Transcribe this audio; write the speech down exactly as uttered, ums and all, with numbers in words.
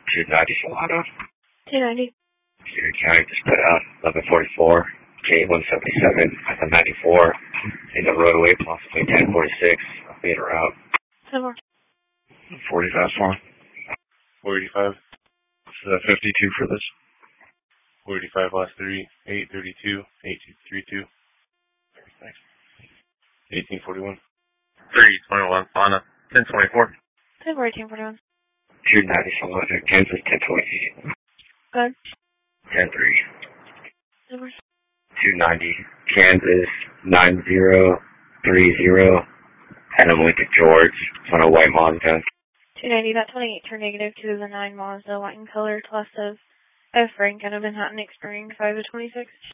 two ninety Solano. two ninety. Erie County just put out eleven forty-four, K one seventy-seven, at the ninety-four, in the roadway, possibly ten forty-six, I'll be route. ten more. forty-five more. four eighty-five. It's uh, fifty-two for this. four eighty-five last three, eight thirty-two, eight two three two. Thanks. eighteen forty-one. three twenty-one, Lana, ten twenty-four. ten four, eighteen forty-one. two ninety Solano, Kansas, ten twenty-eight. Good. ten three. ten more. two ninety, Kansas, nine zero three zero, Adam Lincoln George, on a white Mazda. two ninety, that twenty-eight turned negative to the nine Mazda, white in color, class of F rank, out of Manhattan, expiring five of twenty-six.